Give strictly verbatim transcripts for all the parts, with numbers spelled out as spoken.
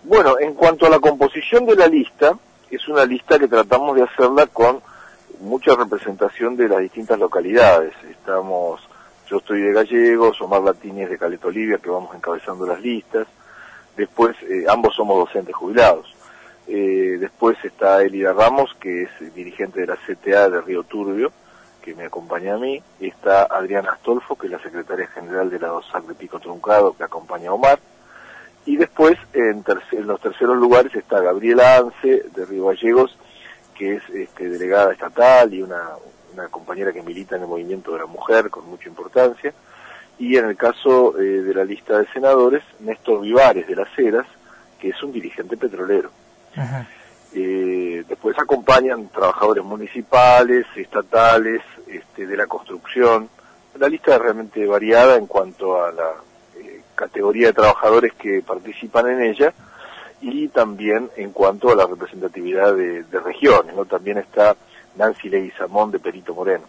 Bueno, en cuanto a la composición de la lista, es una lista que tratamos de hacerla con mucha representación de las distintas localidades. Estamos, yo estoy de Gallegos, Omar Latini es de Caleta Olivia, que vamos encabezando las listas. Después, eh, ambos somos docentes jubilados. Eh, después está Elida Ramos, que es dirigente de la C T A de Río Turbio, que me acompaña a mí. Está Adriana Astolfo, que es la secretaria general de la DOSAC de Pico Truncado, que acompaña a Omar. Y después, en, tercer, en los terceros lugares, está Gabriela Ance, de Río Gallegos, que es este, delegada estatal y una, una compañera que milita en el movimiento de la mujer con mucha importancia. Y en el caso eh, de la lista de senadores, Néstor Vivares, de Las Heras, que es un dirigente petrolero. Ajá. Eh, después acompañan trabajadores municipales, estatales, este, de la construcción. La lista es realmente variada en cuanto a la eh, categoría de trabajadores que participan en ella y también en cuanto a la representatividad de, de regiones, ¿no? También está Nancy Leguizamón de Perito Moreno.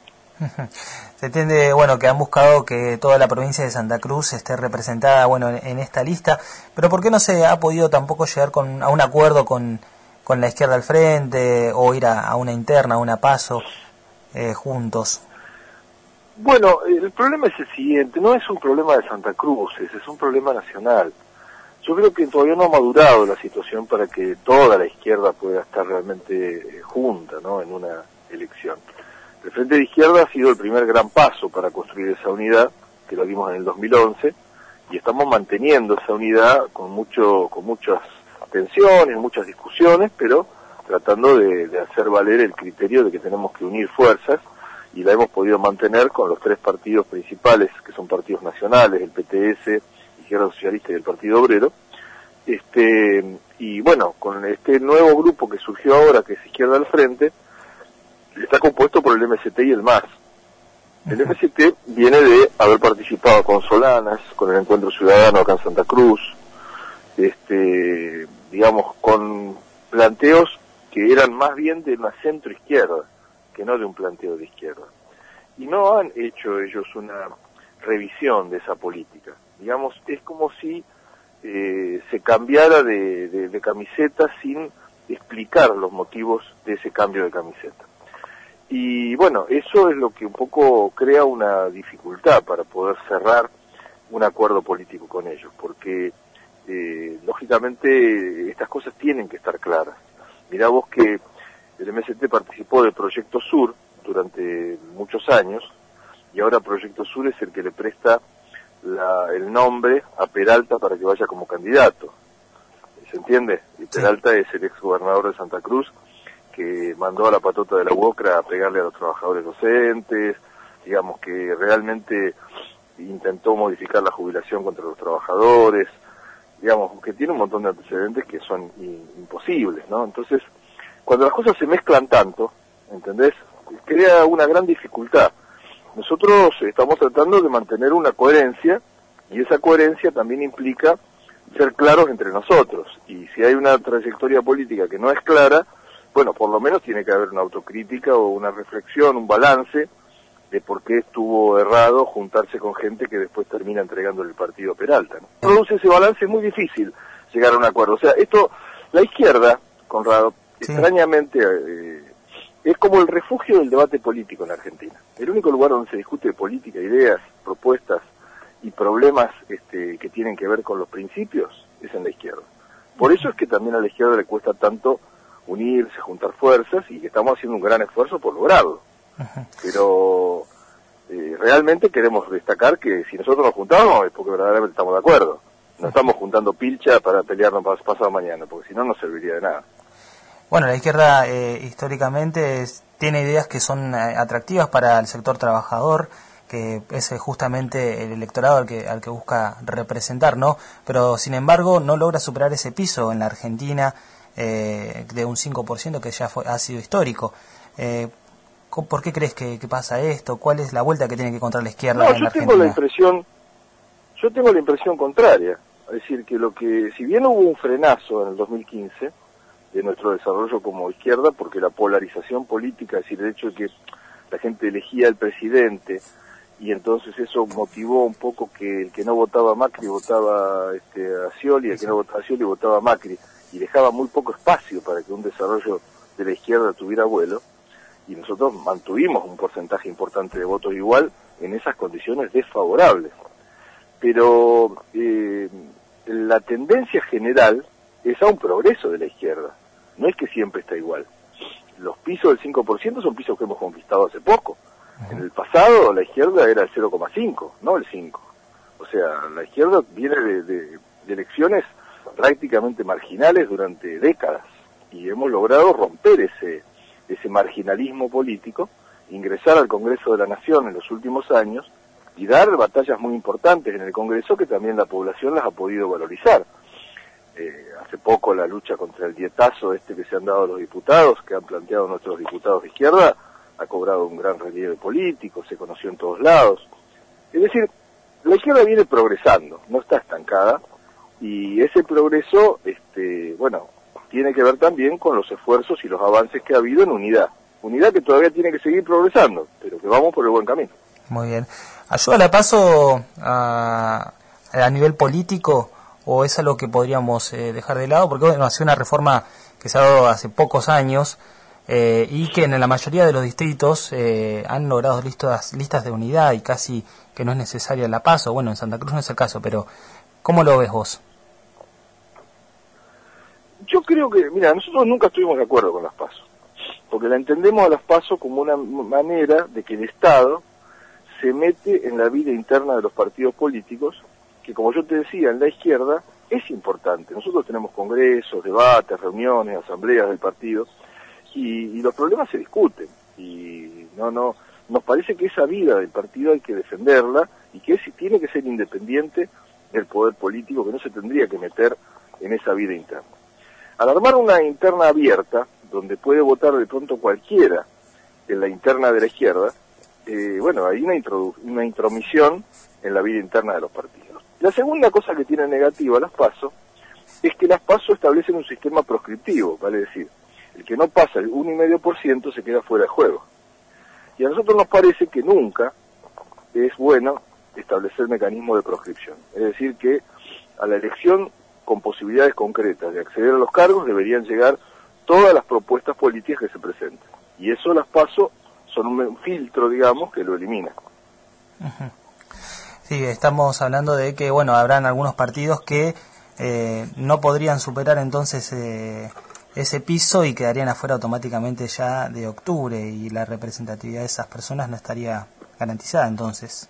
Se entiende, bueno, que han buscado que toda la provincia de Santa Cruz esté representada, bueno, en, en esta lista, pero ¿por qué no se ha podido tampoco llegar con, a un acuerdo con, con la izquierda al frente o ir a, a una interna, a una paso, eh, juntos? Bueno, el problema es el siguiente, no es un problema de Santa Cruz, es, es un problema nacional. Yo creo que todavía no ha madurado la situación para que toda la izquierda pueda estar realmente eh, junta, ¿no?, en una elección. El Frente de Izquierda ha sido el primer gran paso para construir esa unidad, que lo dimos en el dos mil once, y estamos manteniendo esa unidad con mucho, con muchas tensiones, muchas discusiones, pero tratando de, de hacer valer el criterio de que tenemos que unir fuerzas, y la hemos podido mantener con los tres partidos principales, que son partidos nacionales, el P T S, Izquierda Socialista y el Partido Obrero. Este, y bueno, con este nuevo grupo que surgió ahora, que es Izquierda al Frente, está compuesto por el M S T y el M A S. El M S T viene de haber participado con Solanas, con el Encuentro Ciudadano acá en Santa Cruz, este, digamos, con planteos que eran más bien de una centro-izquierda, que no de un planteo de izquierda. Y no han hecho ellos una revisión de esa política. Digamos, es como si eh, se cambiara de, de, de camiseta sin explicar los motivos de ese cambio de camiseta. Y bueno, eso es lo que un poco crea una dificultad para poder cerrar un acuerdo político con ellos, porque eh, lógicamente estas cosas tienen que estar claras. Mirá vos que el M S T participó del Proyecto Sur durante muchos años, y ahora Proyecto Sur es el que le presta la, el nombre a Peralta para que vaya como candidato. ¿Se entiende? Y Peralta sí. Es el ex gobernador de Santa Cruz, que mandó a la patota de la U O C R A a pegarle a los trabajadores docentes, digamos que realmente intentó modificar la jubilación contra los trabajadores, digamos que tiene un montón de antecedentes que son in, imposibles, ¿no? Entonces, cuando las cosas se mezclan tanto, ¿entendés?, crea una gran dificultad. Nosotros estamos tratando de mantener una coherencia, y esa coherencia también implica ser claros entre nosotros, y si hay una trayectoria política que no es clara, bueno, por lo menos tiene que haber una autocrítica o una reflexión, un balance de por qué estuvo errado juntarse con gente que después termina entregándole el partido a Peralta, ¿no? Produce ese balance, es muy difícil llegar a un acuerdo. O sea, esto, la izquierda, Conrado, sí. extrañamente, eh, es como el refugio del debate político en la Argentina. El único lugar donde se discute política, ideas, propuestas y problemas este, que tienen que ver con los principios es en la izquierda. Por eso es que también a la izquierda le cuesta tanto unirse, juntar fuerzas, y que estamos haciendo un gran esfuerzo por lograrlo. Ajá. Pero eh, realmente queremos destacar que si nosotros nos juntamos es porque verdaderamente estamos de acuerdo. No estamos juntando pilcha para pelearnos pasado mañana, porque si no, no serviría de nada. Bueno, la izquierda eh, históricamente es, tiene ideas que son eh, atractivas para el sector trabajador, que es justamente el electorado al que, al que busca representar, ¿no? Pero sin embargo no logra superar ese piso en la Argentina, Eh, de un cinco por ciento que ya fue, ha sido histórico. Eh, ¿Por qué crees que, que pasa esto? ¿Cuál es la vuelta que tiene que encontrar la izquierda no, en yo la tengo Argentina? La impresión, yo tengo la impresión contraria. Es decir, que lo que, si bien hubo un frenazo en el dos mil quince de nuestro desarrollo como izquierda, porque la polarización política, es decir, el hecho de que la gente elegía al presidente y entonces eso motivó un poco que el que no votaba a Macri votaba este, a Scioli, y el que no votaba a Scioli votaba a Macri, y dejaba muy poco espacio para que un desarrollo de la izquierda tuviera vuelo, y nosotros mantuvimos un porcentaje importante de votos igual en esas condiciones desfavorables. Pero eh, la tendencia general es a un progreso de la izquierda, no es que siempre está igual. Los pisos del cinco por ciento son pisos que hemos conquistado hace poco. En el pasado la izquierda era el cero coma cinco, no el cinco. O sea, la izquierda viene de, de, de elecciones prácticamente marginales durante décadas y hemos logrado romper ese, ese marginalismo político, ingresar al Congreso de la Nación en los últimos años y dar batallas muy importantes en el Congreso que también la población las ha podido valorizar. Eh, hace poco la lucha contra el dietazo este que se han dado los diputados, que han planteado nuestros diputados de izquierda, ha cobrado un gran relieve político, se conoció en todos lados. Es decir, la izquierda viene progresando, no está estancada, y ese progreso, este, bueno, tiene que ver también con los esfuerzos y los avances que ha habido en unidad. Unidad que todavía tiene que seguir progresando, pero que vamos por el buen camino. Muy bien. ¿Ayuda la PASO a, a nivel político o es algo que podríamos eh, dejar de lado? Porque bueno, ha sido una reforma que se ha dado hace pocos años eh, y que en la mayoría de los distritos eh, han logrado listas, listas de unidad y casi que no es necesaria la PASO. Bueno, en Santa Cruz no es el caso, pero ¿cómo lo ves vos? Yo creo que, mira, nosotros nunca estuvimos de acuerdo con las PASO, porque la entendemos a las PASO como una manera de que el Estado se mete en la vida interna de los partidos políticos, que como yo te decía, en la izquierda es importante. Nosotros tenemos congresos, debates, reuniones, asambleas del partido, y, y los problemas se discuten, y no, no, nos parece que esa vida del partido hay que defenderla, y que ese tiene que ser independiente del poder político, que no se tendría que meter en esa vida interna. Al armar una interna abierta, donde puede votar de pronto cualquiera en la interna de la izquierda, eh, bueno, hay una, introdu una intromisión en la vida interna de los partidos. La segunda cosa que tiene negativa las PASO es que las PASO establecen un sistema proscriptivo, vale decir, el que no pasa el uno coma cinco por ciento se queda fuera de juego. Y a nosotros nos parece que nunca es bueno establecer mecanismos de proscripción. Es decir, que a la elección con posibilidades concretas de acceder a los cargos deberían llegar todas las propuestas políticas que se presenten. Y eso las PASO son un filtro, digamos, que lo elimina. Uh-huh. Sí, estamos hablando de que, bueno, habrán algunos partidos que eh, no podrían superar entonces eh, ese piso y quedarían afuera automáticamente ya de octubre y la representatividad de esas personas no estaría garantizada entonces.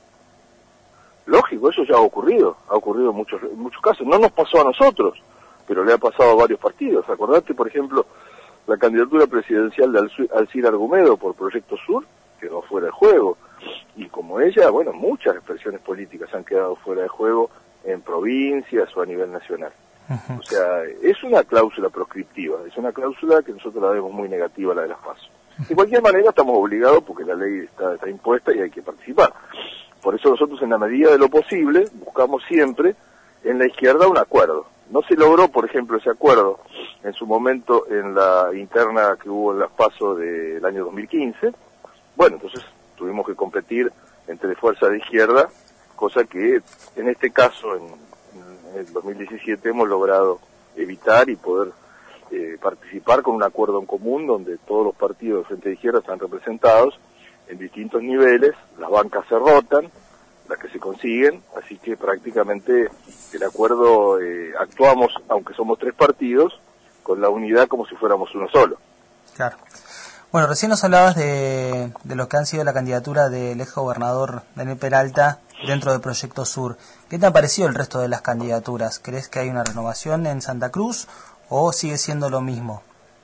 Lógico, eso ya ha ocurrido, ha ocurrido en muchos, en muchos casos. No nos pasó a nosotros, pero le ha pasado a varios partidos. Acordate, por ejemplo, la candidatura presidencial de Alcira Argumedo por Proyecto Sur quedó fuera de juego. Y como ella, bueno, muchas expresiones políticas han quedado fuera de juego en provincias o a nivel nacional. Uh-huh. O sea, es una cláusula proscriptiva, es una cláusula que nosotros la vemos muy negativa, la de las PASO. De cualquier manera estamos obligados porque la ley está, está impuesta y hay que participar. Por eso nosotros, en la medida de lo posible, buscamos siempre en la izquierda un acuerdo. No se logró, por ejemplo, ese acuerdo en su momento en la interna que hubo en las PASO del año dos mil quince. Bueno, entonces tuvimos que competir entre fuerzas de izquierda, cosa que en este caso, en, en el dos mil diecisiete, hemos logrado evitar y poder eh, participar con un acuerdo en común donde todos los partidos de frente de izquierda están representados en distintos niveles, las bancas se rotan, las que se consiguen, así que prácticamente el acuerdo, eh, actuamos, aunque somos tres partidos, con la unidad como si fuéramos uno solo. Claro. Bueno, recién nos hablabas de, de lo que han sido la candidatura del ex gobernador Daniel Peralta dentro del Proyecto Sur. ¿Qué te ha parecido el resto de las candidaturas? ¿Crees que hay una renovación en Santa Cruz o sigue siendo lo mismo?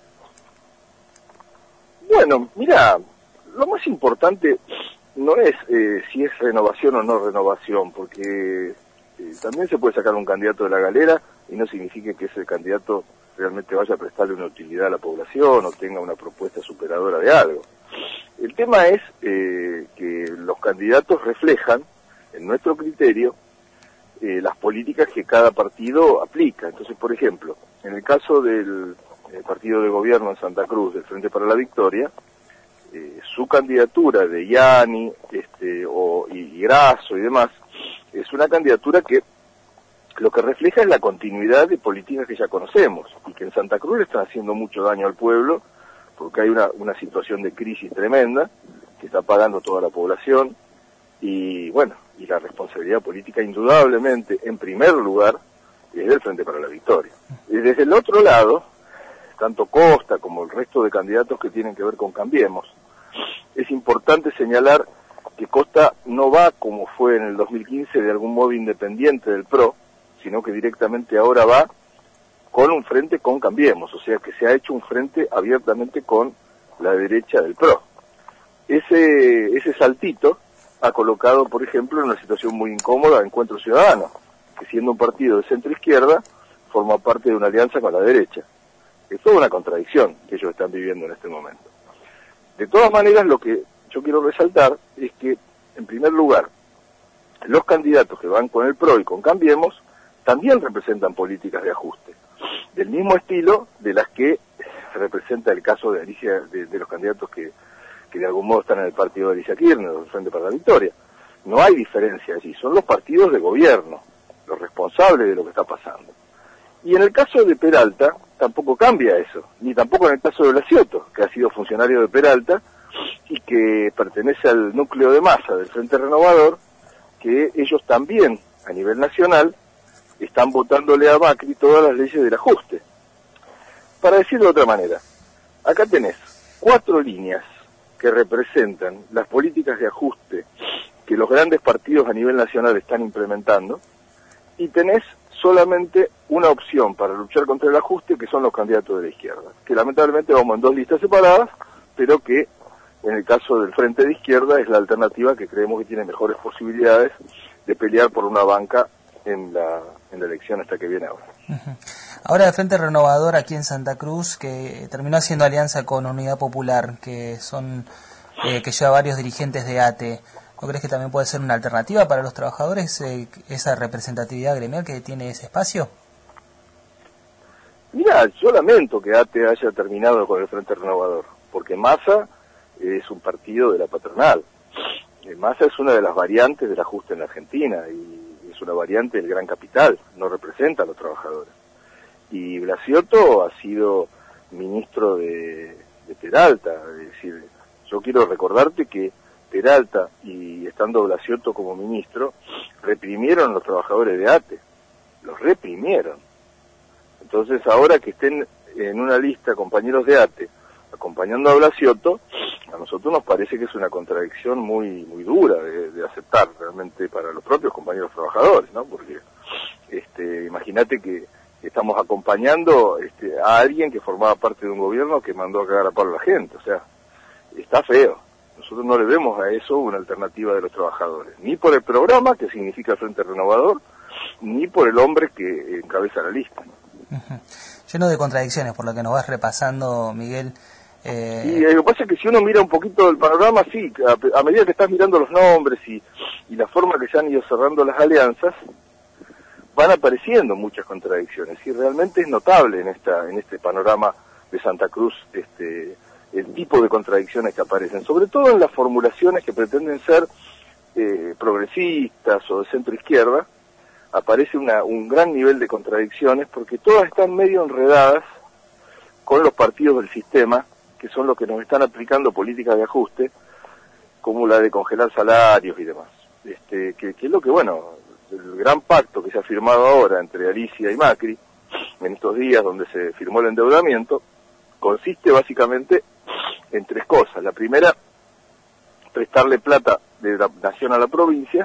Bueno, mira, lo más importante no es eh, si es renovación o no renovación, porque eh, también se puede sacar un candidato de la galera y no significa que ese candidato realmente vaya a prestarle una utilidad a la población o tenga una propuesta superadora de algo. El tema es eh, que los candidatos reflejan, en nuestro criterio, eh, las políticas que cada partido aplica. Entonces, por ejemplo, en el caso del eh, partido de gobierno en Santa Cruz, del Frente para la Victoria, eh, su candidatura de Yani este, o y, y Grasso y demás, es una candidatura que lo que refleja es la continuidad de políticas que ya conocemos, y que en Santa Cruz le están haciendo mucho daño al pueblo, porque hay una, una situación de crisis tremenda, que está pagando toda la población, y bueno, y la responsabilidad política indudablemente, en primer lugar, es del Frente para la Victoria. Y desde el otro lado, tanto Costa como el resto de candidatos que tienen que ver con Cambiemos, es importante señalar que Costa no va, como fue en el dos mil quince, de algún modo independiente del P R O, sino que directamente ahora va con un frente con Cambiemos, o sea que se ha hecho un frente abiertamente con la derecha del P R O. Ese, ese saltito ha colocado, por ejemplo, en una situación muy incómoda a Encuentro Ciudadano, que siendo un partido de centro-izquierda, forma parte de una alianza con la derecha. Es toda una contradicción que ellos están viviendo en este momento. De todas maneras, lo que yo quiero resaltar es que, en primer lugar, los candidatos que van con el P R O y con Cambiemos también representan políticas de ajuste, del mismo estilo de las que representa el caso de Alicia, de, de los candidatos que, que de algún modo están en el partido de Alicia Kirchner, del Frente para la Victoria. No hay diferencia allí, son los partidos de gobierno los responsables de lo que está pasando. Y en el caso de Peralta tampoco cambia eso, ni tampoco en el caso de Blasciotto, que ha sido funcionario de Peralta y que pertenece al núcleo de masa del Frente Renovador, que ellos también, a nivel nacional, están votándole a Macri todas las leyes del ajuste. Para decirlo de otra manera, acá tenés cuatro líneas que representan las políticas de ajuste que los grandes partidos a nivel nacional están implementando, y tenés solamente una opción para luchar contra el ajuste, que son los candidatos de la izquierda, que lamentablemente vamos en dos listas separadas, pero que en el caso del Frente de Izquierda es la alternativa que creemos que tiene mejores posibilidades de pelear por una banca en la, en la elección hasta que viene ahora. Uh-huh. Ahora el Frente Renovador aquí en Santa Cruz, que terminó haciendo alianza con Unidad Popular, que son eh, que lleva varios dirigentes de A T E, ¿no crees que también puede ser una alternativa para los trabajadores, eh, esa representatividad gremial que tiene ese espacio? Mira, yo lamento que A T E haya terminado con el Frente Renovador, porque Massa es un partido de la patronal. Massa es una de las variantes del ajuste en la Argentina, y es una variante del gran capital, no representa a los trabajadores. Y Blasciotto ha sido ministro de, de Peralta, es decir, yo quiero recordarte que Peralta, y estando Blasciotto como ministro, reprimieron a los trabajadores de A T E, los reprimieron. Entonces ahora que estén en una lista compañeros de A T E acompañando a Blasciotto, a nosotros nos parece que es una contradicción muy muy dura de, de aceptar realmente para los propios compañeros trabajadores, ¿no? Porque este, imagínate que estamos acompañando este, a alguien que formaba parte de un gobierno que mandó a cagar a palo a la gente, o sea, está feo. Nosotros no le vemos a eso una alternativa de los trabajadores, ni por el programa, que significa el Frente Renovador, ni por el hombre que encabeza la lista. Uh-huh. Lleno de contradicciones, por lo que nos vas repasando, Miguel. Eh... Y eh, lo que pasa es que si uno mira un poquito el panorama, sí, a, a medida que estás mirando los nombres y, y la forma que se han ido cerrando las alianzas, van apareciendo muchas contradicciones, y realmente es notable en esta en este panorama de Santa Cruz este el tipo de contradicciones que aparecen, sobre todo en las formulaciones que pretenden ser eh, progresistas o de centro izquierda. Aparece una, un gran nivel de contradicciones porque todas están medio enredadas con los partidos del sistema, que son los que nos están aplicando políticas de ajuste, como la de congelar salarios y demás. Este, que, que es lo que, bueno, el gran pacto que se ha firmado ahora entre Alicia y Macri, en estos días donde se firmó el endeudamiento, consiste básicamente en tres cosas. La primera, prestarle plata de la nación a la provincia,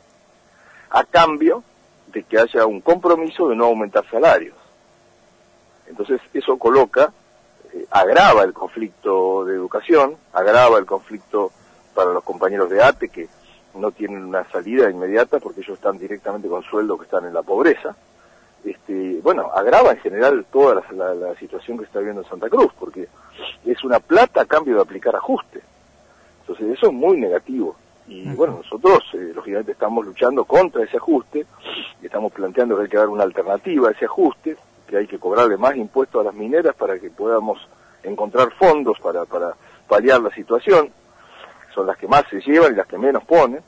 a cambio de que haya un compromiso de no aumentar salarios. Entonces eso coloca, eh, agrava el conflicto de educación, agrava el conflicto para los compañeros de A T E que no tienen una salida inmediata porque ellos están directamente con sueldo que están en la pobreza. Este, bueno, agrava en general toda la, la, la situación que está viviendo en Santa Cruz, porque es una plata a cambio de aplicar ajuste. Entonces eso es muy negativo. Y bueno, nosotros eh, lógicamente estamos luchando contra ese ajuste, y estamos planteando que hay que dar una alternativa a ese ajuste, que hay que cobrarle más impuestos a las mineras para que podamos encontrar fondos para, para paliar la situación. Son las que más se llevan y las que menos ponen,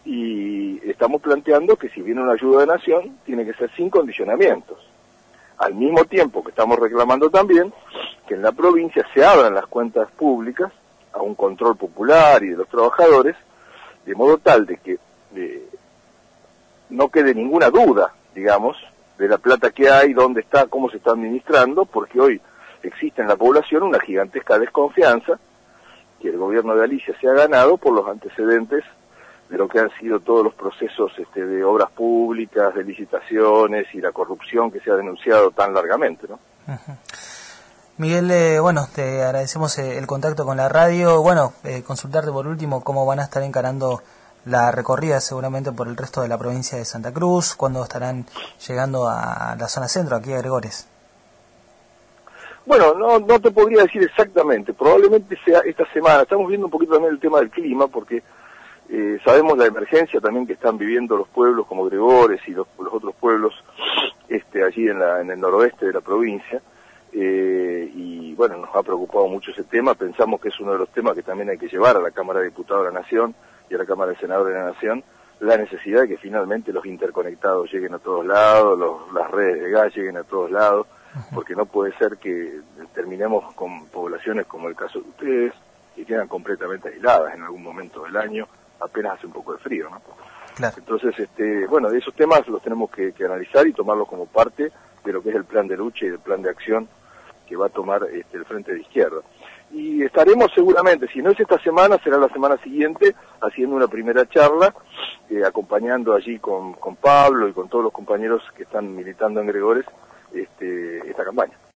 y estamos planteando que si viene una ayuda de nación, tiene que ser sin condicionamientos. Al mismo tiempo que estamos reclamando también que en la provincia se abran las cuentas públicas a un control popular y de los trabajadores, de modo tal de que de, no quede ninguna duda, digamos, de la plata que hay, dónde está, cómo se está administrando, porque hoy existe en la población una gigantesca desconfianza que el gobierno de Alicia se ha ganado por los antecedentes de lo que han sido todos los procesos este, de obras públicas, de licitaciones y la corrupción que se ha denunciado tan largamente, ¿no? Uh-huh. Miguel, eh, bueno, te agradecemos eh, el contacto con la radio. Bueno, eh, consultarte por último cómo van a estar encarando la recorrida seguramente por el resto de la provincia de Santa Cruz, cuándo estarán llegando a la zona centro, aquí a Gregores. Bueno, no, no te podría decir exactamente, probablemente sea esta semana. Estamos viendo un poquito también el tema del clima, porque eh, sabemos la emergencia también que están viviendo los pueblos como Gregores y los, los otros pueblos este, allí en, la, en el noroeste de la provincia. Eh, y bueno, nos ha preocupado mucho ese tema. Pensamos que es uno de los temas que también hay que llevar a la Cámara de Diputados de la Nación y a la Cámara de Senadores de la Nación, la necesidad de que finalmente los interconectados lleguen a todos lados, los, las redes de gas lleguen a todos lados, porque no puede ser que terminemos con poblaciones como el caso de ustedes, que quedan completamente aisladas en algún momento del año, apenas hace un poco de frío, ¿no? Claro. Entonces, este, bueno, esos temas los tenemos que, que analizar y tomarlos como parte de lo que es el plan de lucha y el plan de acción que va a tomar este, el Frente de Izquierda. Y estaremos seguramente, si no es esta semana, será la semana siguiente, haciendo una primera charla, eh, acompañando allí con, con Pablo y con todos los compañeros que están militando en Gregores este, esta campaña.